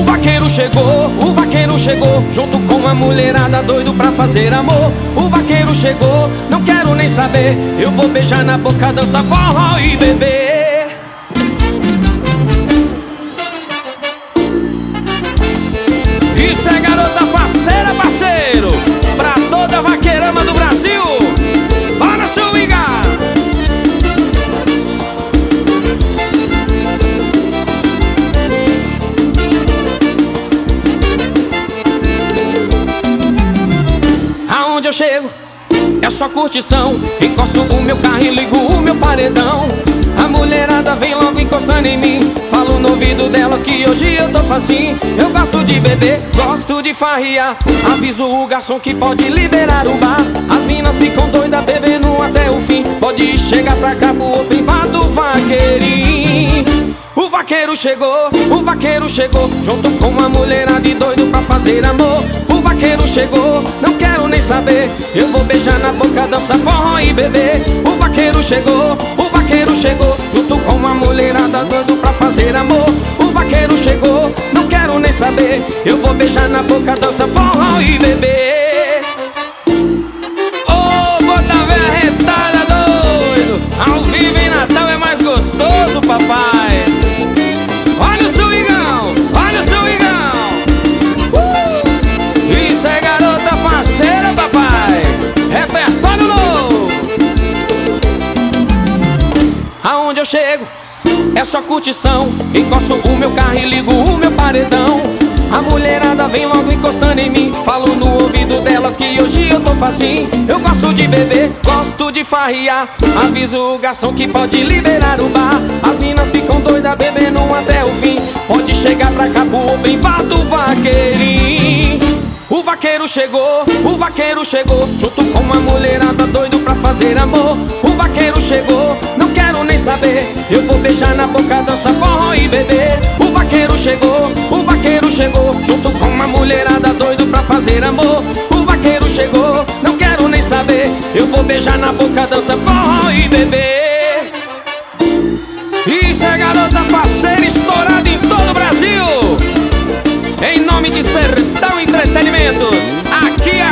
O vaqueiro chegou, junto com a mulherada doido pra fazer amor. O vaqueiro chegou, não quero nem saber, eu vou beijar na boca, dançar forró e beber. Isso é garota parceira, parceiro, pra toda vaqueirama do Brasil. Bora, seu Igor! Aonde eu chego é só curtição, encosto o meu carro e ligo o meu paredão. A mulherada vem logo encostando em mim, falo no ouvido delas que hoje eu tô facinho. Eu gosto de beber, gosto de farriar, aviso o garçom que pode liberar o bar. As minas ficam doidas bebendo até o fim, pode chegar pra cá pro open bar do vaqueirinho. O vaqueiro chegou, junto com uma mulherada e doido pra fazer amor. O vaqueiro chegou, não quero nem saber, eu vou beijar na boca, dançar forró e beber. O vaqueiro chegou, junto com uma mulherada doido pra fazer amor. O vaqueiro chegou, não quero nem saber, eu vou beijar na boca, dançar forró e beber. Ô, bota véia retada doido, ao vivo em Natal é mais gostoso, papai. Olha o seu Igão, olha o seu Igão. Isso é garota parceira, papai, repertório novo. Aonde eu chego é só curtição, encosto o meu carro e ligo o meu paredão. A mulherada vem logo encostando em mim, falo no ouvido delas que hoje eu tô facinho. Eu gosto de beber, gosto de farriar, aviso o garçom que pode liberar o bar. As minas ficam doidas bebendo até o fim, pode chegar pra cá pro open bar do vaqueirinho. O vaqueiro chegou, junto com uma mulherada doido pra fazer amor. O vaqueiro chegou, não quero nem saber, eu vou beijar na boca, dançar forró e beber. O vaqueiro chegou, junto com uma mulherada doido pra fazer amor. O vaqueiro chegou, não quero nem saber, eu vou beijar na boca, dançar forró e beber. Isso é garota parceira, estourada em todo o Brasil. Em nome de Sertão Entretenimentos, aqui é